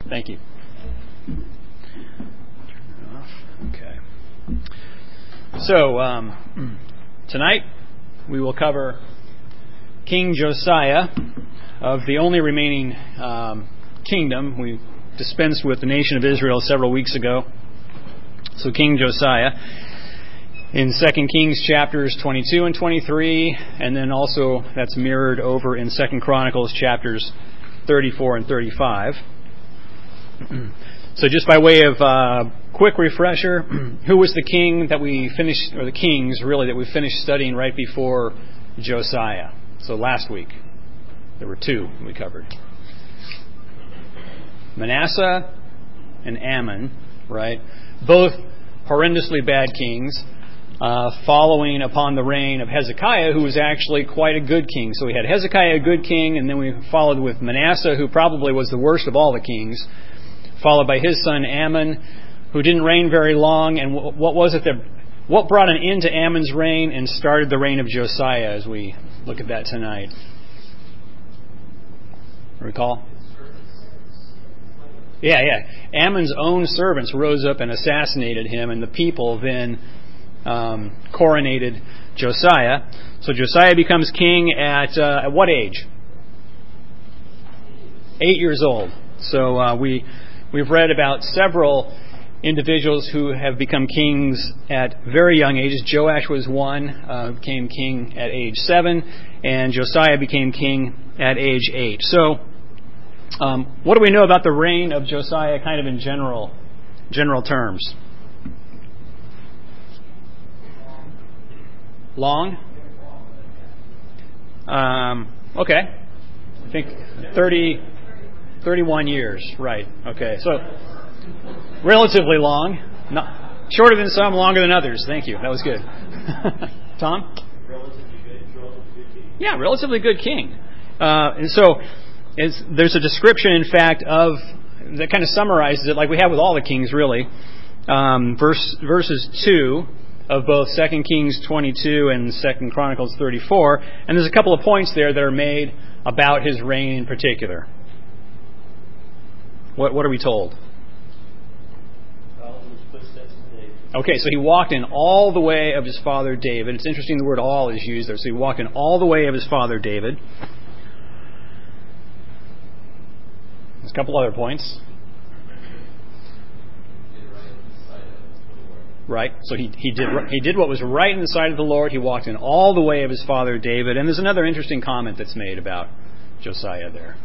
Thank you. Okay. So, tonight we will cover King Josiah of the only remaining kingdom. We dispensed with the nation of Israel several weeks ago. So King Josiah in 2 Kings chapters 22 and 23, and then also that's mirrored over in 2 Chronicles chapters 34 and 35. So just by way of quick refresher, who was the king that we finished, or the kings really, that we finished studying right before Josiah? So last week, there were two we covered. Manasseh and Ammon, right? Both horrendously bad kings, following upon the reign of Hezekiah, who was actually quite a good king. So we had Hezekiah, a good king, and then we followed with Manasseh, who probably was the worst of all the kings, followed by his son Ammon, who didn't reign very long. And what brought an end to Ammon's reign and started the reign of Josiah, as we look at that tonight? Recall? Yeah. Ammon's own servants rose up and assassinated him, and the people then coronated Josiah. So Josiah becomes king at what age? 8 years old. So we've read about several individuals who have become kings at very young ages. Joash was one, became king at age 7, and Josiah became king at age 8. So what do we know about the reign of Josiah kind of in general terms? Long? Okay. I think 31 years. Right. Okay. So relatively long. Not shorter than some, longer than others. Thank you. That was good. Tom? Relatively good king. Yeah, relatively good king. And so there's a description, in fact, of that kind of summarizes it, like we have with all the kings, really. Verses 2 of both 2 Kings 22 and 2 Chronicles 34. And there's a couple of points there that are made about his reign in particular. What are we told? Okay, so he walked in all the way of his father David. It's interesting the word all is used there. So he walked in all the way of his father David. There's a couple other points. Right, so he did what was right in the sight of the Lord. He walked in all the way of his father David. And there's another interesting comment that's made about Josiah there.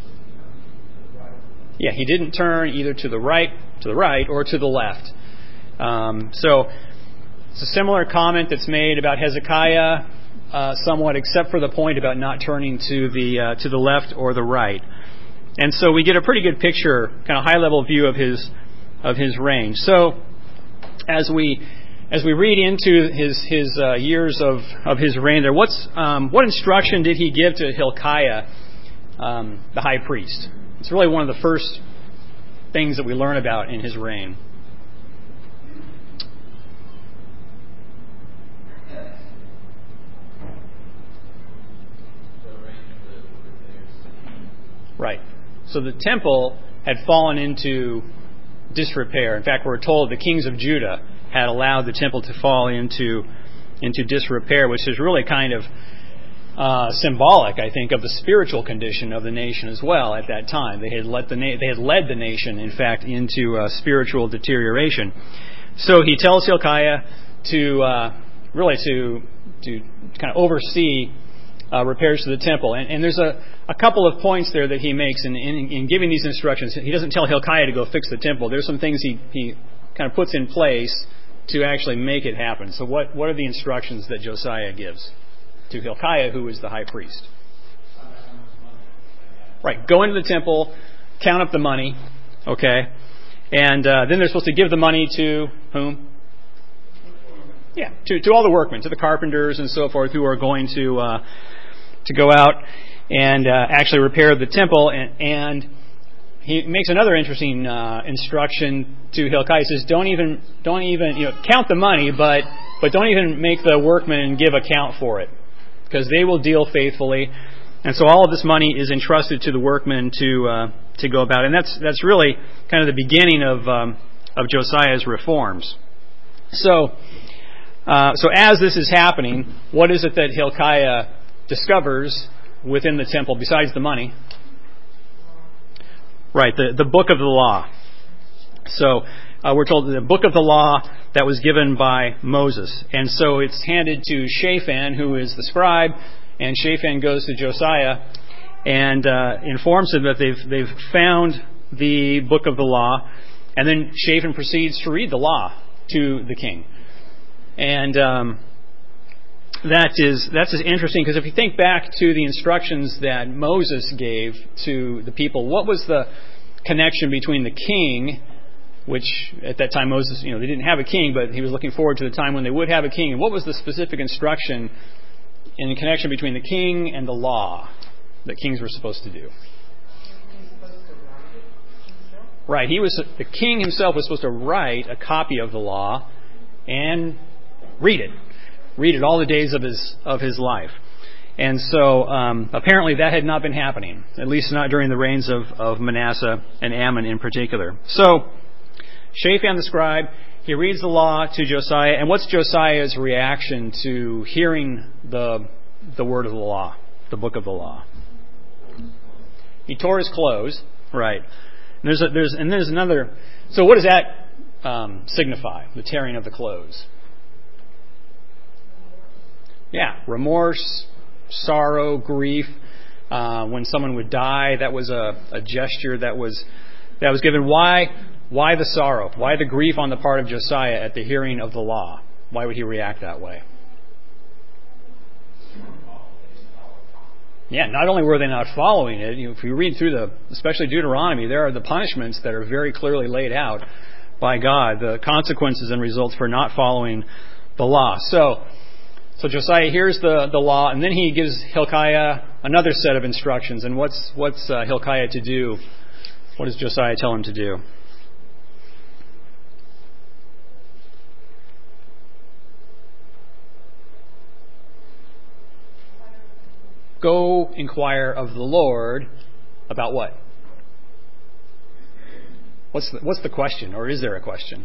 Yeah, he didn't turn either to the right or to the left. So it's a similar comment that's made about Hezekiah, somewhat, except for the point about not turning to the left or the right. And so we get a pretty good picture, kind of high level view of his reign. So as we read into his years of his reign there, what instruction did he give to Hilkiah, the high priest? It's really one of the first things that we learn about in his reign. Right. So the temple had fallen into disrepair. In fact, we're told the kings of Judah had allowed the temple to fall into disrepair, which is really kind of symbolic, I think, of the spiritual condition of the nation as well at that time. They had led the nation, in fact, into spiritual deterioration. So he tells Hilkiah to kind of oversee repairs to the temple. And there's a couple of points there that he makes in giving these instructions. He doesn't tell Hilkiah to go fix the temple. There's some things he kind of puts in place to actually make it happen. So what are the instructions that Josiah gives to Hilkiah, who is the high priest? Right. Go into the temple, count up the money, okay? And then they're supposed to give the money to whom? Yeah, to all the workmen, to the carpenters and so forth, who are going to go out and actually repair the temple. And he makes another interesting instruction to Hilkiah. He says, don't even count the money, but don't even make the workmen give account for it, because they will deal faithfully. And so all of this money is entrusted to the workmen to go about, and that's really kind of the beginning of Josiah's reforms. So as this is happening, what is it that Hilkiah discovers within the temple besides the money? Right, the book of the law. So we're told the book of the law that was given by Moses. And so it's handed to Shaphan, who is the scribe, and Shaphan goes to Josiah and informs him that they've found the book of the law. And then Shaphan proceeds to read the law to the king. And that's interesting, because if you think back to the instructions that Moses gave to the people, what was the connection between the king, which at that time Moses, they didn't have a king, but he was looking forward to the time when they would have a king, and what was the specific instruction in the connection between the king and the law that kings were supposed to do? Right, the king himself was supposed to write a copy of the law and read it all the days of his life. And so apparently that had not been happening, at least not during the reigns of Manasseh and Ammon in particular. So Shaphan the scribe, he reads the law to Josiah, and what's Josiah's reaction to hearing the word of the law, the book of the law? He tore his clothes, right? And there's another. So what does that signify? The tearing of the clothes. Yeah, remorse, sorrow, grief. When someone would die, that was a gesture that was given. Why the sorrow? Why the grief on the part of Josiah at the hearing of the law? Why would he react that way? Yeah, not only were they not following it, if you read through especially Deuteronomy, there are the punishments that are very clearly laid out by God, the consequences and results for not following the law. So Josiah hears the law, and then he gives Hilkiah another set of instructions. And what's Hilkiah to do? What does Josiah tell him to do? Go inquire of the Lord about what? What's the question, or is there a question?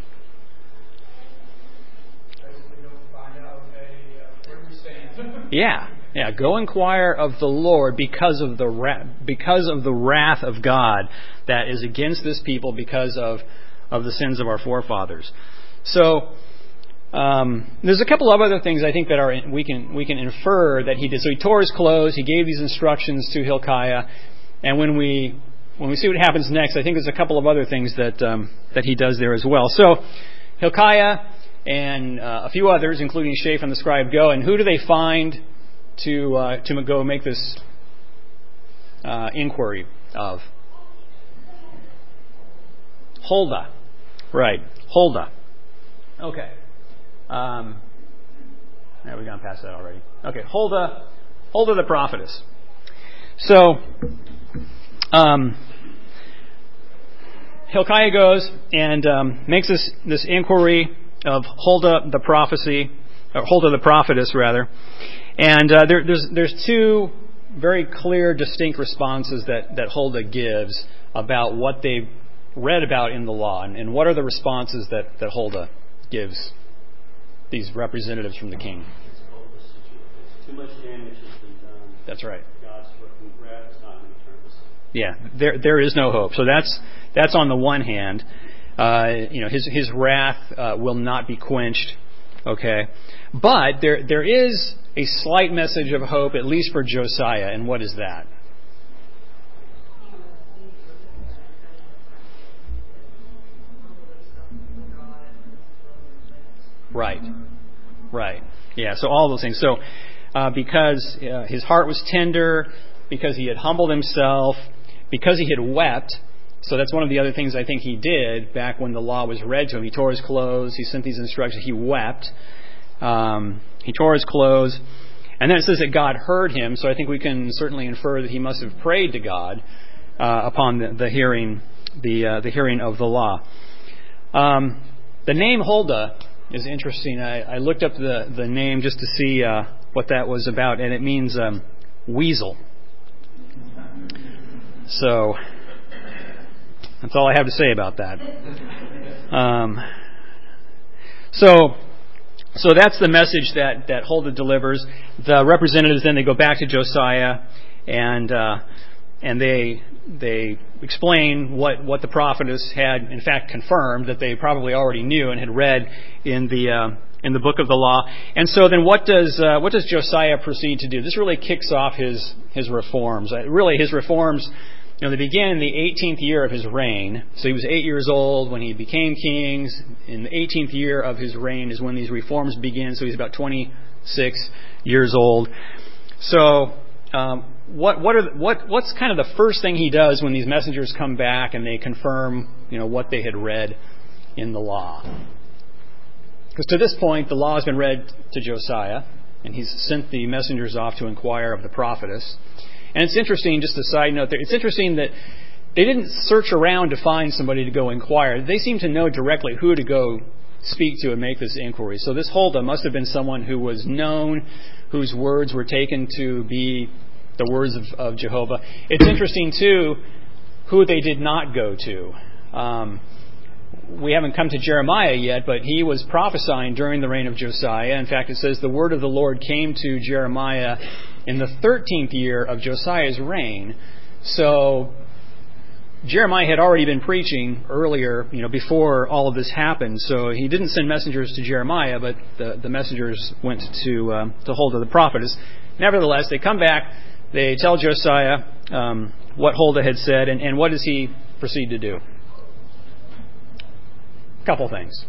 Yeah. Go inquire of the Lord because of the wrath of God that is against this people because of the sins of our forefathers. So there's a couple of other things I think that we can infer that he did. So he tore his clothes. He gave these instructions to Hilkiah, and when we see what happens next, I think there's a couple of other things that he does there as well. So Hilkiah and a few others, including Shaphan the scribe, go, and who do they find to go make this inquiry of? Huldah. Right, Huldah. Okay. We've gone past that already. Okay, Huldah the prophetess. So, Hilkiah goes and makes this inquiry of Huldah the prophetess, rather. And there's two very clear, distinct responses that Huldah gives about what they read about in the law, and what are the responses that Huldah gives these representatives from the king. Too much damage has been done. That's right. God's wrath is not going to turn this. Yeah, there is no hope. So that's on the one hand. His wrath will not be quenched. Okay, but there is a slight message of hope, at least for Josiah. And what is that? Right. Yeah, so all those things. So because his heart was tender, because he had humbled himself, because he had wept. So that's one of the other things I think he did back when the law was read to him. He tore his clothes. He sent these instructions. He wept. He tore his clothes. And then it says that God heard him. So I think we can certainly infer that he must have prayed to God upon the hearing of the law. The name Huldah is interesting. I looked up the name just to see what that was about, and it means weasel. So that's all I have to say about that. So that's the message that Huldah delivers. The representatives then they go back to Josiah and they explain what the prophetess had in fact confirmed that they probably already knew and had read in the book of the law. And so then what does Josiah proceed to do? This really kicks off his reforms. Really his reforms, they began in the 18th year of his reign. So he was 8 years old when he became king. In the 18th year of his reign is when these reforms begin. So he's about 26 years old. So what's kind of the first thing he does when these messengers come back and they confirm, what they had read in the law? Because to this point, the law has been read to Josiah, and he's sent the messengers off to inquire of the prophetess. And it's interesting, just a side note there, it's interesting that they didn't search around to find somebody to go inquire. They seem to know directly who to go speak to and make this inquiry. So this Huldah must have been someone who was known, whose words were taken to be the words of Jehovah. It's interesting, too, who they did not go to. We haven't come to Jeremiah yet, but he was prophesying during the reign of Josiah. In fact, it says the word of the Lord came to Jeremiah in the 13th year of Josiah's reign. So Jeremiah had already been preaching earlier, before all of this happened. So he didn't send messengers to Jeremiah, but the messengers went to Huldah the prophetess. Nevertheless, they come back, they tell Josiah what Huldah had said, and what does he proceed to do? A couple things.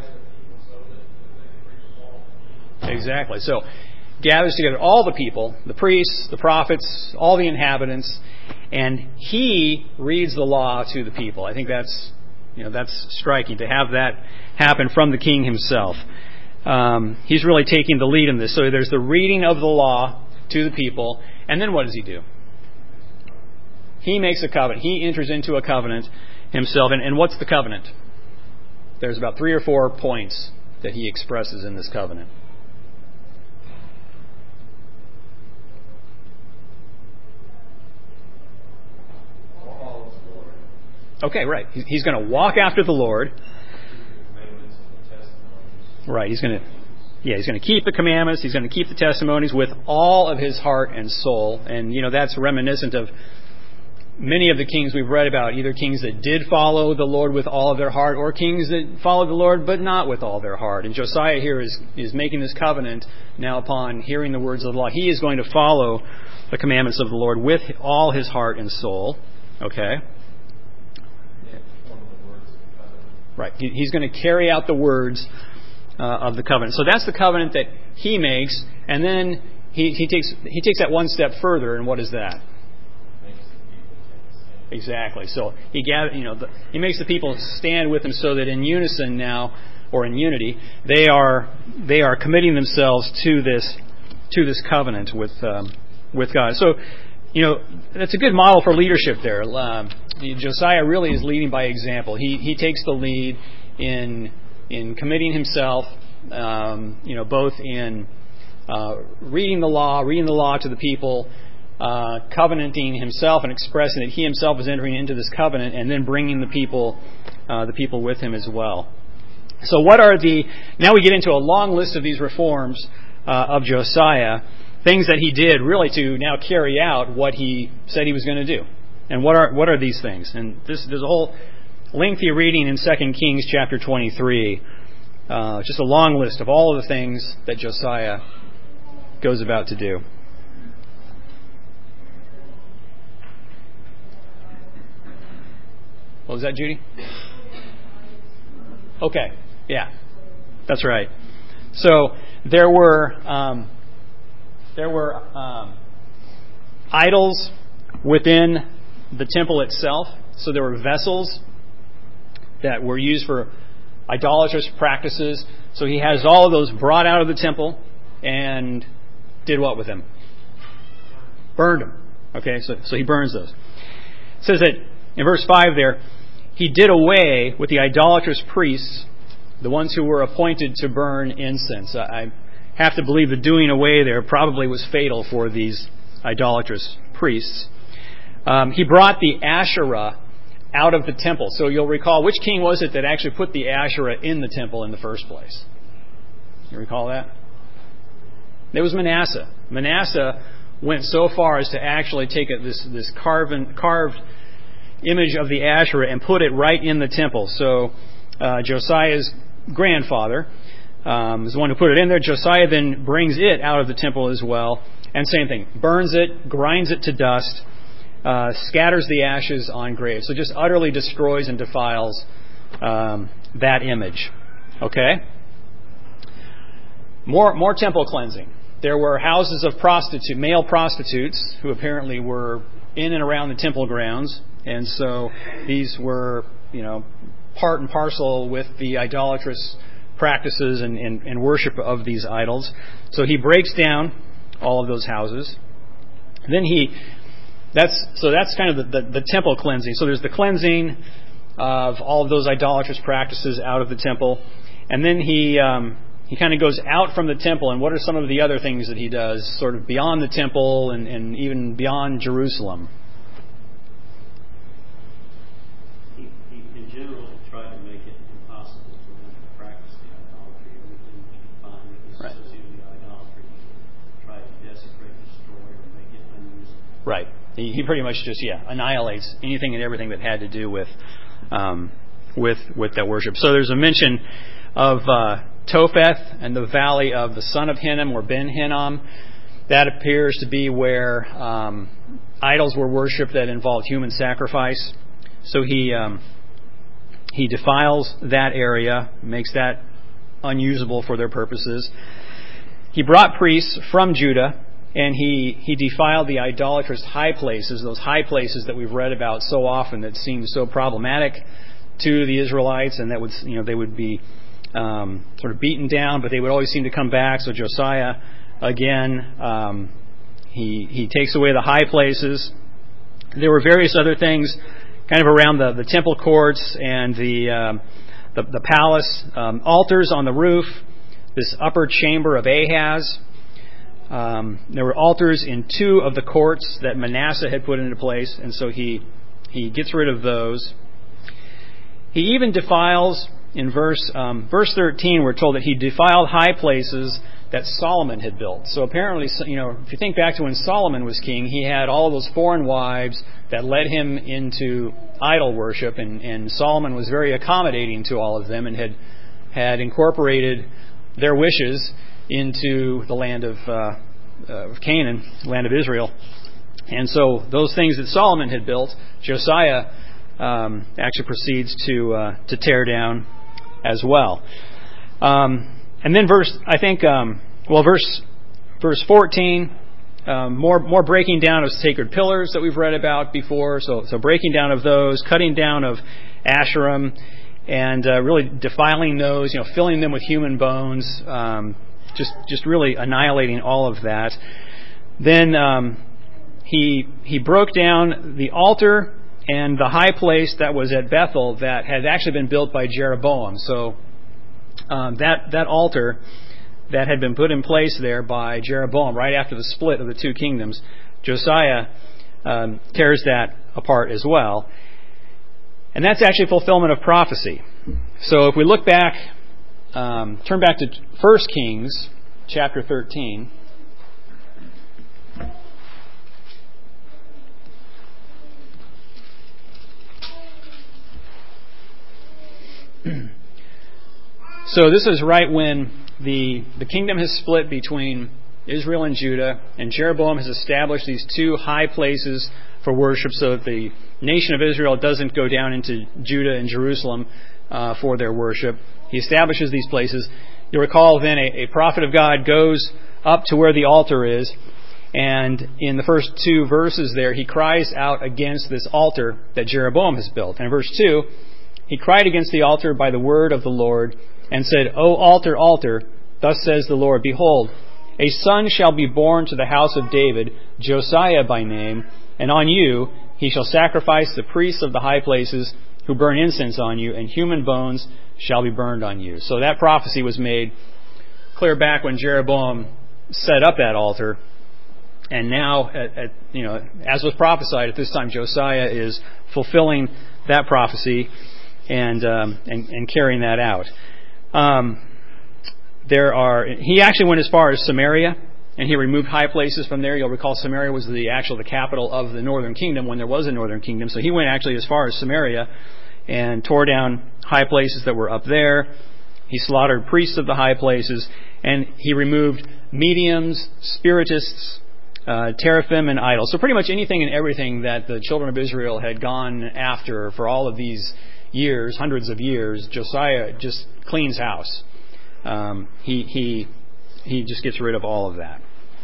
Exactly. So gathers together all the people, the priests, the prophets, all the inhabitants, and he reads the law to the people. I think that's striking to have that happen from the king himself. He's really taking the lead in this. So there's the reading of the law to the people, and then what does he do? He makes a covenant. He enters into a covenant himself. And what's the covenant? There's about 3 or 4 points that he expresses in this covenant. Okay, right. He's going to walk after the Lord. Right. He's going to keep the commandments. He's going to keep the testimonies with all of his heart and soul. And, that's reminiscent of many of the kings we've read about, either kings that did follow the Lord with all of their heart or kings that followed the Lord but not with all their heart. And Josiah here is making this covenant now upon hearing the words of the law. He is going to follow the commandments of the Lord with all his heart and soul. Okay? Right. He's going to carry out the words of the covenant. So that's the covenant that he makes, and then he takes that one step further, and what is that? Exactly. So he makes the people stand with him so that in unison now, or in unity, they are committing themselves to this covenant with God. So that's a good model for leadership there. Josiah really is leading by example. He takes the lead in committing himself, both in reading the law to the people, covenanting himself and expressing that he himself is entering into this covenant, and then bringing the people with him as well. So now we get into a long list of these reforms of Josiah, things that he did really to now carry out what he said he was going to do. And what are these things? And there's a whole lengthy reading in 2 Kings chapter 23, just a long list of all of the things that Josiah goes about to do. What was that, Judy? Okay, yeah, that's right. So there were idols within the temple itself. So there were vessels that were used for idolatrous practices. So he has all of those brought out of the temple and did what with them? Burned them. Okay, so he burns those. It says that in verse 5 there, he did away with the idolatrous priests, the ones who were appointed to burn incense. I have to believe the doing away there probably was fatal for these idolatrous priests. He brought the Asherah out of the temple. So you'll recall, which king was it that actually put the Asherah in the temple in the first place? You recall that? It was Manasseh. Manasseh went so far as to actually take this carved image of the Asherah and put it right in the temple. So Josiah's grandfather is the one who put it in there. Josiah then brings it out of the temple as well. And same thing, burns it, grinds it to dust, scatters the ashes on graves. So just utterly destroys and defiles that image. Okay? More temple cleansing. There were houses of male prostitutes, who apparently were in and around the temple grounds. And so these were, part and parcel with the idolatrous practices and worship of these idols. So he breaks down all of those houses. And then that's kind of the temple cleansing. So there's the cleansing of all of those idolatrous practices out of the temple. And then he kind of goes out from the temple. And what are some of the other things that he does sort of beyond the temple and even beyond Jerusalem? He in general tried to make it impossible for them to practice the idolatry. Everything he could find that was associated with the idolatry, he tried to desecrate, destroy, or make it unusable. Right. He pretty much just annihilates anything and everything that had to do with that worship. So there's a mention of Topheth and the valley of the son of Hinnom, or Ben Hinnom. That appears to be where idols were worshipped that involved human sacrifice. So he defiles that area, makes that unusable for their purposes. He brought priests from Judah, and he defiled the idolatrous high places, those high places that we've read about so often that seem so problematic to the Israelites, and that would they would be sort of beaten down, but they would always seem to come back. So Josiah, again, he takes away the high places. There were various other things kind of around the temple courts and the palace, altars on the roof, this upper chamber of Ahaz. There were altars in 2 of the courts that Manasseh had put into place, and so he gets rid of those. He even defiles, in verse 13, we're told that he defiled high places that Solomon had built. So apparently, if you think back to when Solomon was king, he had all of those foreign wives that led him into idol worship, and Solomon was very accommodating to all of them and had incorporated their wishes into the land of Canaan, land of Israel. And so those things that Solomon had built, Josiah actually proceeds to tear down as well. And then verse 14, more breaking down of sacred pillars that we've read about before. So breaking down of those, cutting down of Asherim, and really defiling those, filling them with human bones, just really annihilating all of that. Then he broke down the altar and the high place that was at Bethel that had actually been built by Jeroboam. So that altar that had been put in place there by Jeroboam right after the split of the 2 kingdoms, Josiah tears that apart as well. And that's actually fulfillment of prophecy. So if we look back, turn back to 1 Kings chapter 13. So this is right when the kingdom has split between Israel and Judah, and Jeroboam has established these 2 high places for worship so that the nation of Israel doesn't go down into Judah and Jerusalem for their worship. He establishes these places. You'll recall then a prophet of God goes up to where the altar is, and in the first 2 verses there, he cries out against this altar that Jeroboam has built. And in verse 2, he cried against the altar by the word of the Lord, and said, O altar, altar, thus says the Lord, behold, a son shall be born to the house of David, Josiah by name, and on you he shall sacrifice the priests of the high places who burn incense on you, and human bones shall be burned on you. So that prophecy was made clear back when Jeroboam set up that altar. And now, as was prophesied, at this time Josiah is fulfilling that prophecy and carrying that out. He actually went as far as Samaria, and he removed high places from there. You'll recall Samaria was the capital of the northern kingdom when there was a northern kingdom. So he went actually as far as Samaria and tore down high places that were up there. He slaughtered priests of the high places, and he removed mediums, spiritists, teraphim, and idols. So pretty much anything and everything that the children of Israel had gone after for all of these years, hundreds of years, Josiah just cleans house. He just gets rid of all of that.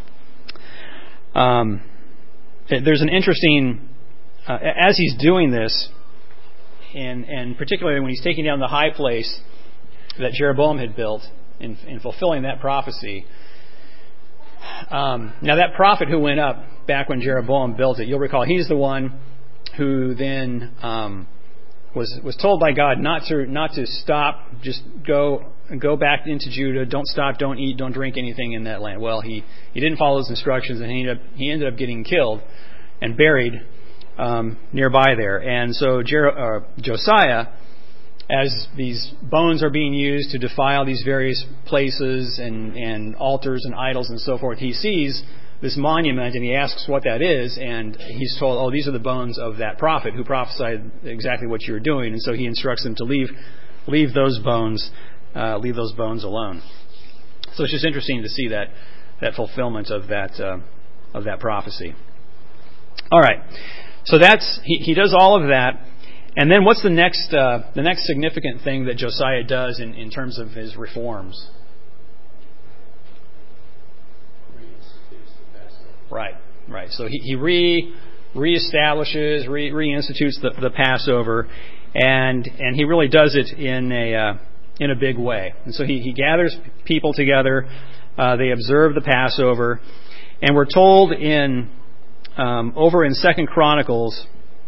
There's an interesting, as he's doing this, and particularly when he's taking down the high place that Jeroboam had built in fulfilling that prophecy. Now that prophet who went up back when Jeroboam built it, you'll recall he's the one who then was told by God not to stop, just go back into Judah, don't stop, don't eat, don't drink anything in that land. Well, he didn't follow his instructions, and he ended up getting killed and buried nearby there. And so Josiah, as these bones are being used to defile these various places and altars and idols and so forth, he sees this monument and he asks what that is, and he's told, oh, these are the bones of that prophet who prophesied exactly what you're doing. And so he instructs them to leave those bones alone. So it's just interesting to see that fulfillment of that prophecy. All right, so he does all of that, and then what's the next significant thing that Josiah does in terms of his reforms? Right. So he reestablishes, reinstitutes the Passover, and he really does it in a big way. And so he gathers people together. They observe the Passover, and we're told over in 2 Chronicles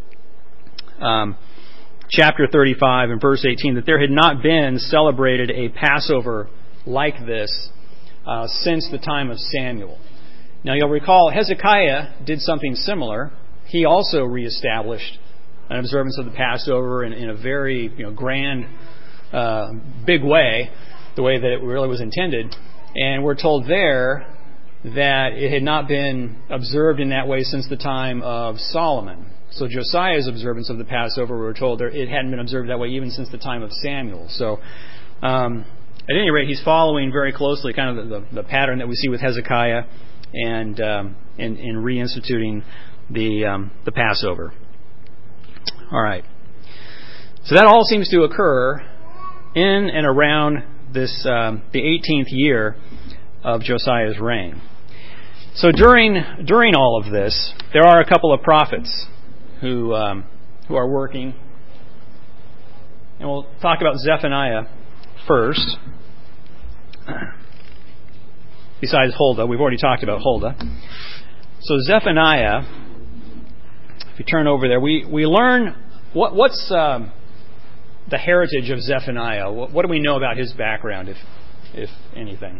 chapter 35 and verse 18 that there had not been celebrated a Passover like this since the time of Samuel. Now you'll recall Hezekiah did something similar. He also reestablished an observance of the Passover in a very grand, big way, the way that it really was intended. And we're told there that it had not been observed in that way since the time of Solomon. So Josiah's observance of the Passover, we're told it hadn't been observed that way even since the time of Samuel. So at any rate, he's following very closely kind of the pattern that we see with Hezekiah and in reinstituting the Passover. All right. So that all seems to occur in and around the 18th year of Josiah's reign. So during all of this, there are a couple of prophets who are working, and we'll talk about Zephaniah first. Besides Huldah, we've already talked about Huldah. So Zephaniah, if you turn over there, we learn what's the heritage of Zephaniah. What do we know about his background, if anything?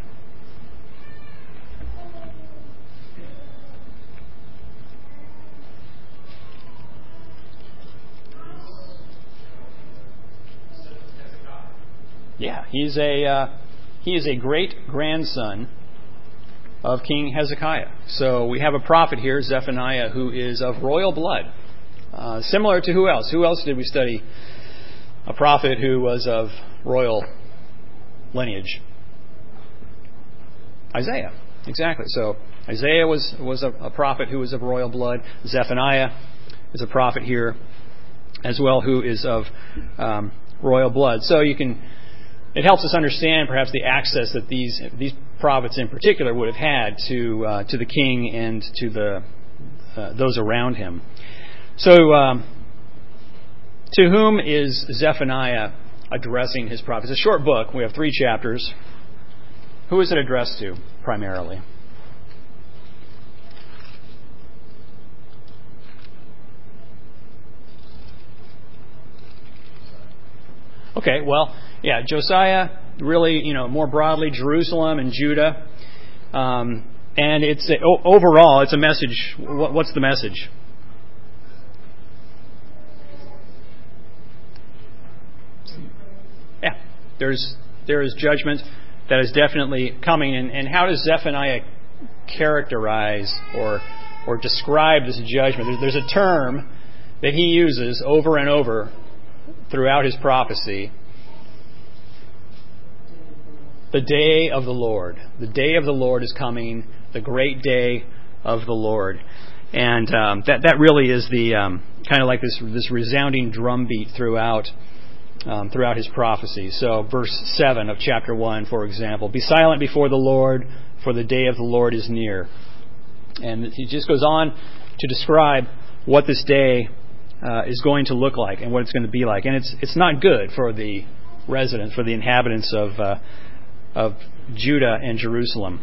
Yeah, he is a great grandson of King Hezekiah. So we have a prophet here, Zephaniah, who is of royal blood. Similar to who else? Who else did we study? A prophet who was of royal lineage. Isaiah. Exactly. So Isaiah was a prophet who was of royal blood. Zephaniah is a prophet here as well who is of royal blood. So it helps us understand perhaps the access that these prophets in particular would have had to the king and to those around him. So, to whom is Zephaniah addressing his prophecy? It's a short book. We have 3 chapters. Who is it addressed to primarily? Okay, well, Josiah, really, more broadly, Jerusalem and Judah. And overall, it's a message. What's the message? Yeah, there is judgment that is definitely coming. And how does Zephaniah characterize or describe this judgment? There's a term that he uses over and over throughout his prophecy. The day of the Lord. The day of the Lord is coming. The great day of the Lord. And that really is the kind of like this resounding drumbeat throughout his prophecy. So verse 7 of chapter 1, for example, be silent before the Lord, for the day of the Lord is near. And he just goes on to describe what this day is going to look like and what it's going to be like. And it's not good for the residents, for the inhabitants of Judah and Jerusalem.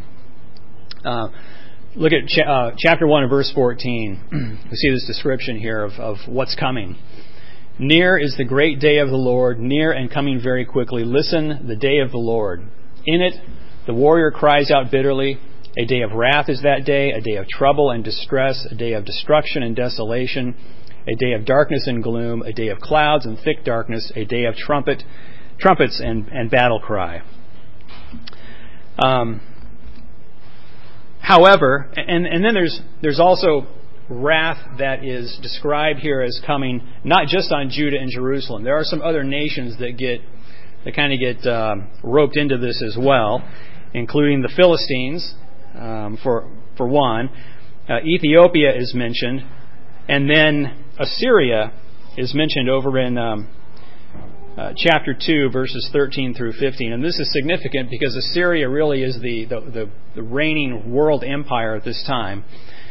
Look at chapter 1 and verse 14. We see this description here of what's coming. Near is the great day of the Lord, near and coming very quickly. Listen, the day of the Lord. In it, the warrior cries out bitterly. A day of wrath is that day, a day of trouble and distress, a day of destruction and desolation, a day of darkness and gloom, a day of clouds and thick darkness, a day of trumpets and battle cry. However, and then there's also wrath that is described here as coming not just on Judah and Jerusalem. There are some other nations that kind of get roped into this as well, including the Philistines, for one. Ethiopia is mentioned, and then Assyria is mentioned over in chapter 2, verses 13 through 15. And this is significant because Assyria really is the reigning world empire at this time.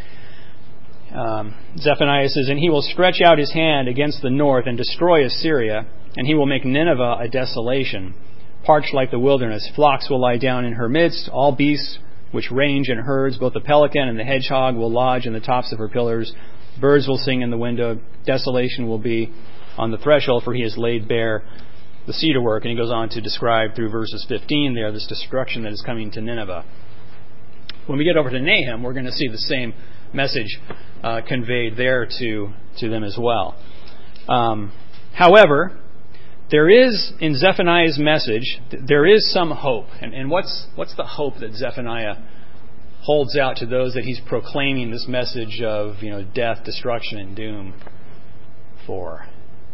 Zephaniah says, and he will stretch out his hand against the north and destroy Assyria, and he will make Nineveh a desolation, parched like the wilderness. Flocks will lie down in her midst. All beasts which range in herds, both the pelican and the hedgehog, will lodge in the tops of her pillars. Birds will sing in the window. Desolation will be on the threshold, for he has laid bare the cedar work. And he goes on to describe through verses 15 there this destruction that is coming to Nineveh. When we get over to Nahum, we're going to see the same message conveyed there to them as well. However, there is, in Zephaniah's message, there is some hope. And what's the hope that Zephaniah holds out to those that he's proclaiming this message of death, destruction, and doom for?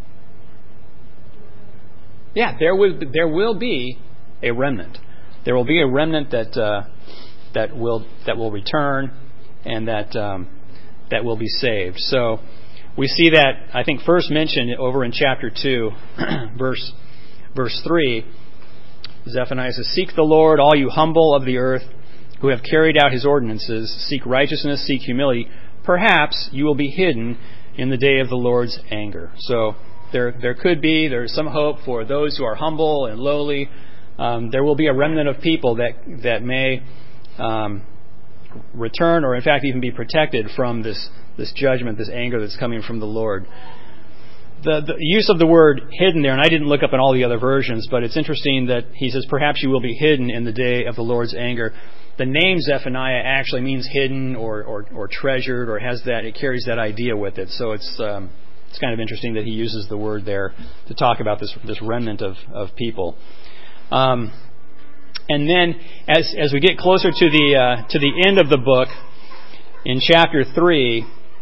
Yeah, there will be a remnant. There will be a remnant that will return and that will be saved. So we see that, I think, first mentioned over in chapter 2, verse 3. Zephaniah says, seek the Lord, all you humble of the earth, who have carried out his ordinances. Seek righteousness, seek humility. Perhaps you will be hidden in the day of the Lord's anger. So there's some hope for those who are humble and lowly. There will be a remnant of people that may return, or in fact even be protected from this judgment, this anger that's coming from the Lord. The use of the word hidden there, and I didn't look up in all the other versions, but it's interesting that he says, perhaps you will be hidden in the day of the Lord's anger. The name Zephaniah actually means hidden or treasured, or it carries that idea with it. So it's kind of interesting that he uses the word there to talk about this remnant of people. And then as we get closer to the end of the book, in chapter 3,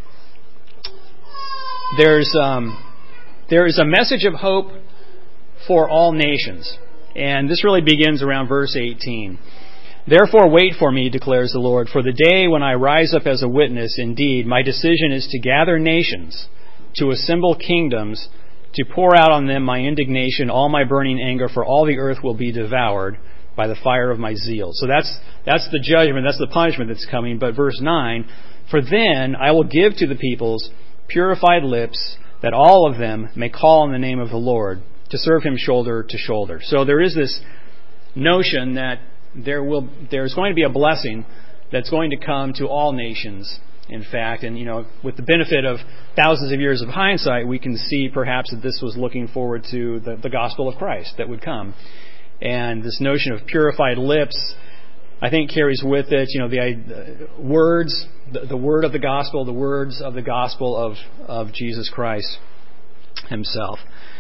there is a message of hope for all nations. And this really begins around verse 18. Therefore wait for me, declares the Lord, for the day when I rise up as a witness. Indeed, my decision is to gather nations, to assemble kingdoms, to pour out on them my indignation, all my burning anger, for all the earth will be devoured by the fire of my zeal. So that's the judgment, that's the punishment that's coming. But verse 9, for then I will give to the peoples purified lips, that all of them may call on the name of the Lord, to serve him shoulder to shoulder. So there is this notion that there's going to be a blessing that's going to come to all nations, in fact. And, with the benefit of thousands of years of hindsight, we can see perhaps that this was looking forward to the gospel of Christ that would come. And this notion of purified lips, I think carries with it, the words, the word of the gospel, the words of the gospel of Jesus Christ himself.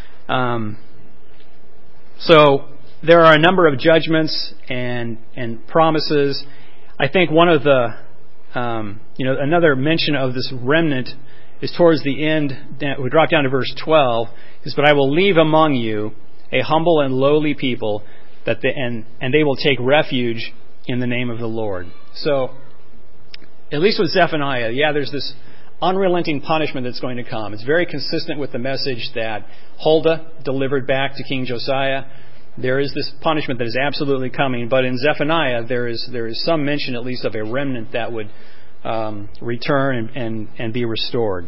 So there are a number of judgments and promises. I think one of the, another mention of this remnant is towards the end. We drop down to verse 12. Is, but I will leave among you a humble and lowly people, and they will take refuge in the name of the Lord. So, at least with Zephaniah, there's this unrelenting punishment that's going to come. It's very consistent with the message that Huldah delivered back to King Josiah. There is this punishment that is absolutely coming, but in Zephaniah there is some mention at least of a remnant that would return and be restored.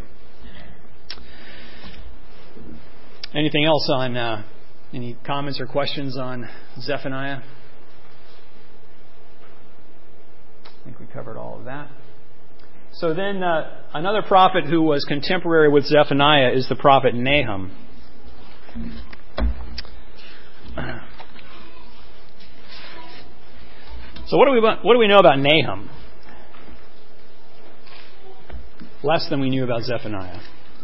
Anything else on any comments or questions on Zephaniah? I think we covered all of that. So then another prophet who was contemporary with Zephaniah is the prophet Nahum. So what do we know about Nahum? Less than we knew about Zephaniah.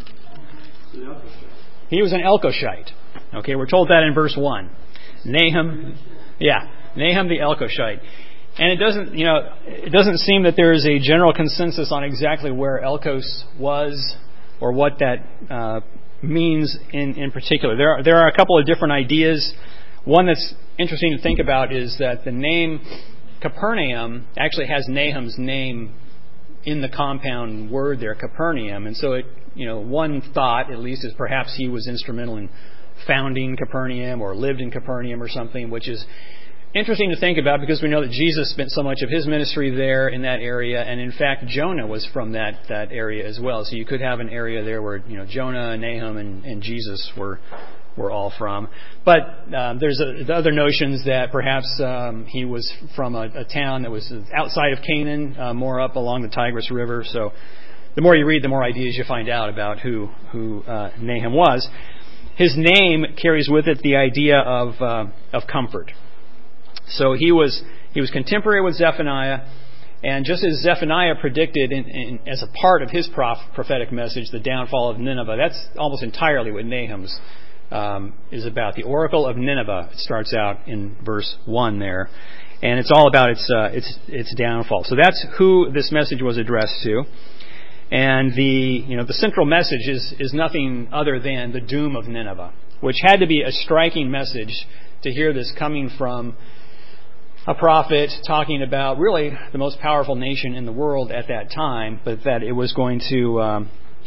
He was an Elkoshite. Okay, we're told that in verse 1. Nahum the Elkoshite. And it doesn't seem that there is a general consensus on exactly where Elkos was or what that means in particular. There are a couple of different ideas. One that's interesting to think about is that the name Capernaum actually has Nahum's name in the compound word there, Capernaum. And so one thought, at least, is perhaps he was instrumental in founding Capernaum or lived in Capernaum or something, which is interesting to think about because we know that Jesus spent so much of his ministry there in that area, and in fact Jonah was from that area as well. So you could have an area there where Jonah, Nahum, and Jesus were all from. But there's the other notions that perhaps he was from a town that was outside of Canaan, more up along the Tigris River. So the more you read, the more ideas you find out about who Nahum was. His name carries with it the idea of comfort. So he was contemporary with Zephaniah, and just as Zephaniah predicted as a part of his prophetic message, the downfall of Nineveh, that's almost entirely what Nahum's is about. The oracle of Nineveh, it starts out in verse 1 there, and it's all about its downfall. So that's who this message was addressed to. And the central message is nothing other than the doom of Nineveh, which had to be a striking message to hear this coming from a prophet talking about really the most powerful nation in the world at that time, but that it was going to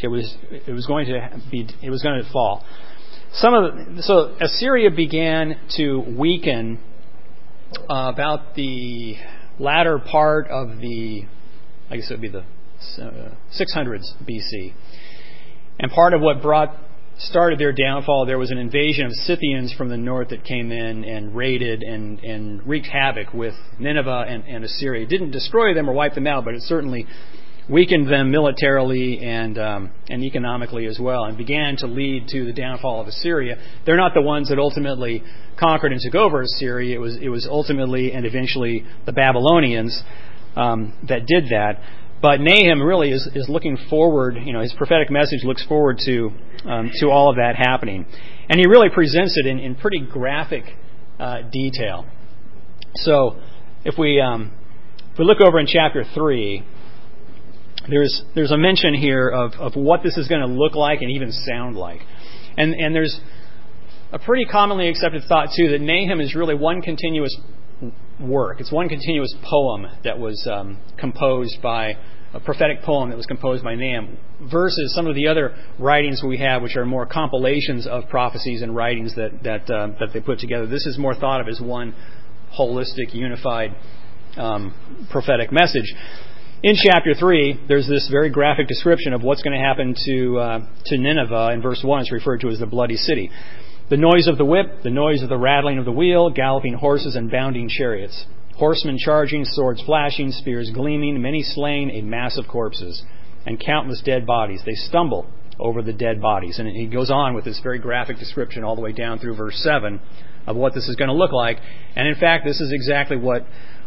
fall. So Assyria began to weaken about the latter part of I guess it would be the 600s BC, and part of what started their downfall, there was an invasion of Scythians from the north that came in and raided and wreaked havoc with Nineveh and Assyria. It didn't destroy them or wipe them out, but it certainly weakened them militarily and economically as well, and began to lead to the downfall of Assyria. They're not the ones that ultimately conquered and took over Assyria. It was ultimately and eventually the Babylonians that did that. But Nahum really is looking forward. His prophetic message looks forward to all of that happening, and he really presents it in pretty graphic detail. So, if we look over in chapter 3, there's a mention here of what this is going to look like and even sound like, and there's a pretty commonly accepted thought too that Nahum is really one continuous work. It's one continuous poem that was composed by a prophetic poem that was composed by Nahum, versus some of the other writings we have, which are more compilations of prophecies and writings that they put together. This is more thought of as one holistic, unified prophetic message. In chapter 3, there's this very graphic description of what's going to happen to Nineveh. In verse 1, it's referred to as the bloody city. The noise of the whip, the noise of the rattling of the wheel, galloping horses and bounding chariots. Horsemen charging, swords flashing, spears gleaming, many slain, a mass of corpses, and countless dead bodies. They stumble over the dead bodies. And he goes on with this very graphic description all the way down through verse 7 of what this is going to look like. And in fact, this is exactly what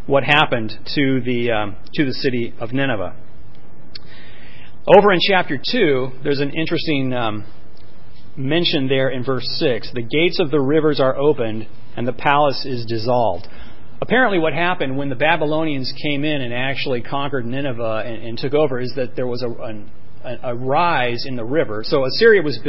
what happened to the city of Nineveh. Over in chapter 2, there's an interesting mention there in verse 6. The gates of the rivers are opened, and the palace is dissolved. Apparently what happened when the Babylonians came in and actually conquered Nineveh and took over is that there was a rise in the river. So Assyria was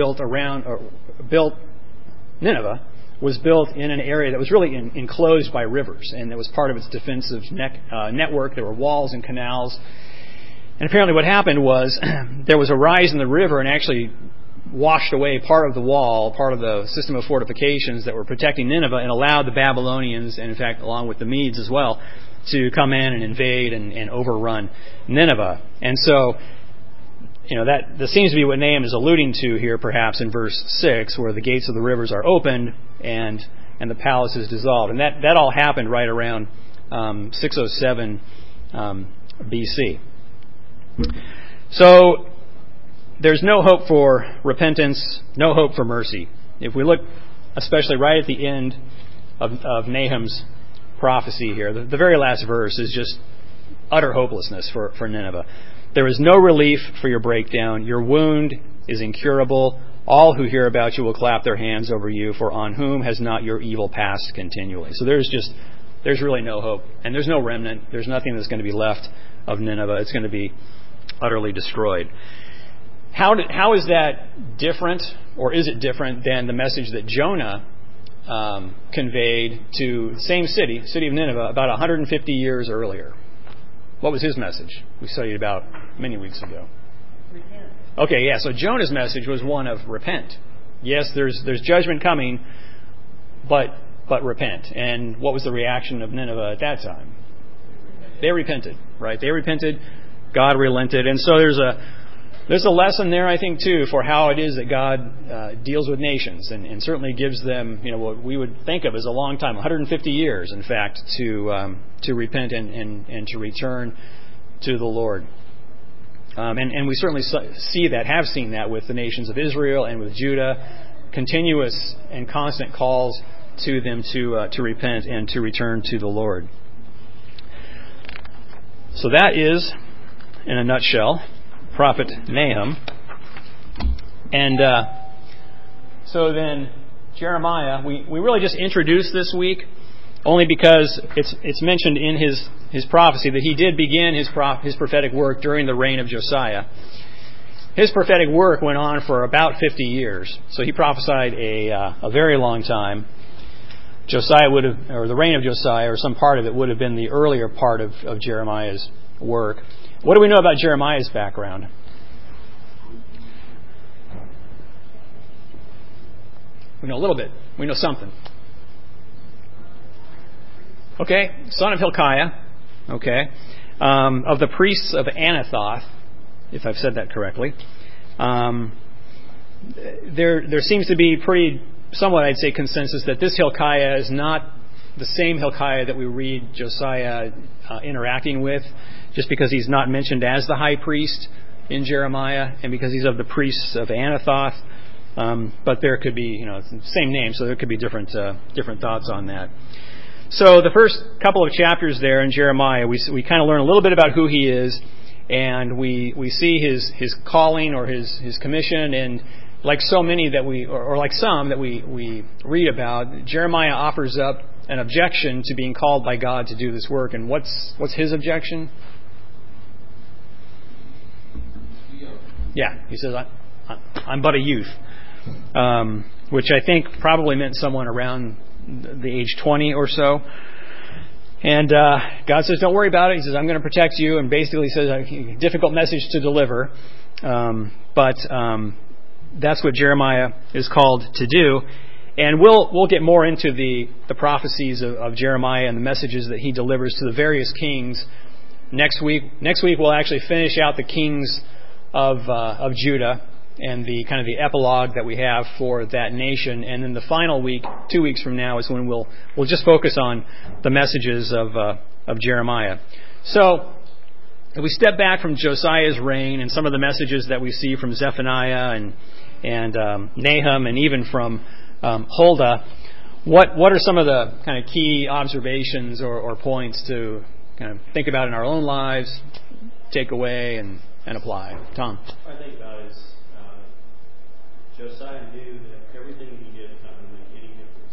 Nineveh was built in an area that was really enclosed by rivers, and it was part of its defensive network. There were walls and canals. And apparently what happened was there was a rise in the river and actually washed away part of the wall, part of the system of fortifications that were protecting Nineveh, and allowed the Babylonians, and in fact along with the Medes as well, to come in and invade and overrun Nineveh. And so, that seems to be what Nahum is alluding to here, perhaps in verse 6, where the gates of the rivers are opened and the palace is dissolved. And that all happened right around 607 BC. So there's no hope for repentance, no hope for mercy. If we look especially right at the end of Nahum's prophecy here, the very last verse is just utter hopelessness for Nineveh. There is no relief for your breakdown. Your wound is incurable. All who hear about you will clap their hands over you, for on whom has not your evil passed continually? So there's really no hope. And there's no remnant. There's nothing that's going to be left of Nineveh. It's going to be utterly destroyed. How is that different, or is it different than the message that Jonah conveyed to the same city of Nineveh, about 150 years earlier? What was his message? We studied about many weeks ago. Repent. Okay, yeah, so Jonah's message was one of repent. Yes, there's judgment coming, but repent. And what was the reaction of Nineveh at that time? They repented, right? They repented, God relented. And so there's a lesson there, I think, too, for how it is that God deals with nations and certainly gives them, what we would think of as a long time, 150 years, in fact, to repent and to return to the Lord. And we certainly have seen that with the nations of Israel and with Judah, continuous and constant calls to them to repent and to return to the Lord. So that is, in a nutshell, prophet Nahum. And so then Jeremiah, we really just introduced this week only because it's mentioned in his prophecy that he did begin his prophetic work during the reign of Josiah. His prophetic work went on for about 50 years, so he prophesied a very long time. The reign of Josiah, or some part of it, would have been the earlier part of Jeremiah's work. What do we know about Jeremiah's background? We know a little bit. We know something. Okay, son of Hilkiah. Okay, of the priests of Anathoth, if I've said that correctly. There seems to be somewhat, I'd say, consensus that this Hilkiah is not the same Hilkiah that we read Josiah interacting with, just because he's not mentioned as the high priest in Jeremiah, and because he's of the priests of Anathoth. But there could be, same name, so there could be different thoughts on that. So the first couple of chapters there in Jeremiah, we kind of learn a little bit about who he is, and we see his calling or his commission, and like so many that like some that we read about, Jeremiah offers up an objection to being called by God to do this work. And what's his objection? Yeah, he says, I'm but a youth, which I think probably meant someone around the age 20 or so. And God says, don't worry about it. He says, I'm going to protect you, and basically says a difficult message to deliver. But that's what Jeremiah is called to do. And we'll get more into the prophecies of Jeremiah and the messages that he delivers to the various kings next week. Next week we'll actually finish out the kings of Judah and the kind of the epilogue that we have for that nation. And then the final week, 2 weeks from now, is when we'll just focus on the messages of Jeremiah. So if we step back from Josiah's reign and some of the messages that we see from Zephaniah and Nahum and even from Huldah, what are some of the kind of key observations or points to kind of think about in our own lives, take away and apply? Tom? What I think about is Josiah knew that everything he did was not going to make any difference.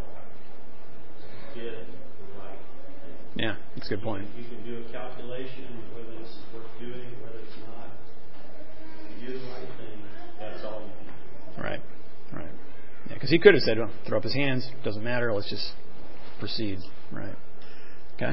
He did the right thing. Yeah, that's a good point. You can do a calculation whether this is worth doing, whether it's not. If you do the right thing, that's all you can do. Right. Yeah, because he could have said, well, throw up his hands, doesn't matter, let's just proceed. Right. Okay?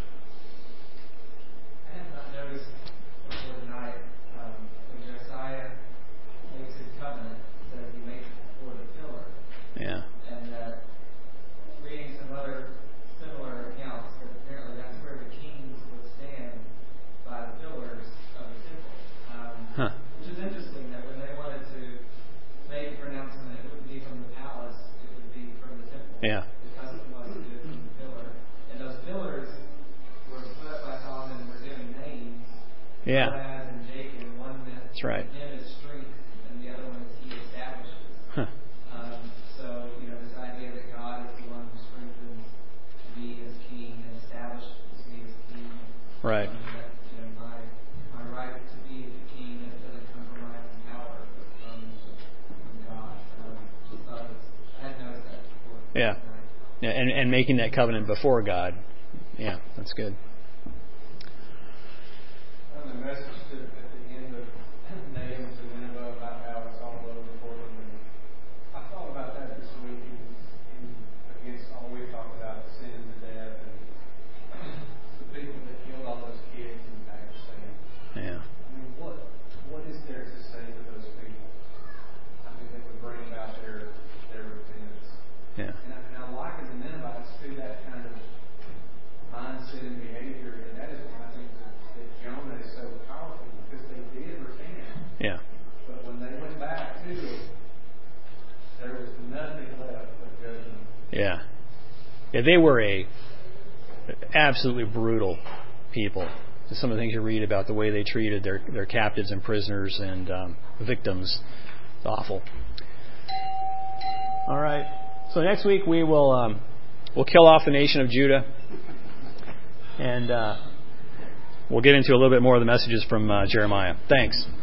I have not noticed before tonight when Josiah makes his covenant that he makes it before the pillar. Yeah. And reading some other similar accounts that apparently that's where the kings would stand by the pillars of the temple. Which is interesting that when they wanted to make a pronouncement, it wouldn't be from the palace, it would be from the temple. Yeah. The custom was to do it from the pillar. And those pillars were put up by Solomon and were given names. Yeah. Boaz and Jacob, one that That's right. him is strength, and the other one is he establishes. So, this idea that God is the one who strengthens me as king and establishes me as king. Right. That, my right to be the king, and it doesn't come from my own power, but from God. I had noticed that before. Yeah. Yeah, and making that covenant before God. Yeah, that's good. The message at the end of Nahum to Nineveh about how it's all over for them. And I thought about that this week against all we talked about, sin and the death, and the people that killed all those kids in Pakistan. Yeah. I mean, what is there to say to those people? I mean, that would bring about their repentance. Yeah. And I liken the Ninevites to that kind of mindset and behavior, and that is why I think that Jonah is so powerful, because they did repent. Yeah. But when they went back to it, there was nothing left but judgment. Yeah. Yeah, they were a absolutely brutal people. Some of the things you read about the way they treated their captives and prisoners and victims. It's awful. All right. So next week we'll kill off the nation of Judah, and we'll get into a little bit more of the messages from Jeremiah. Thanks.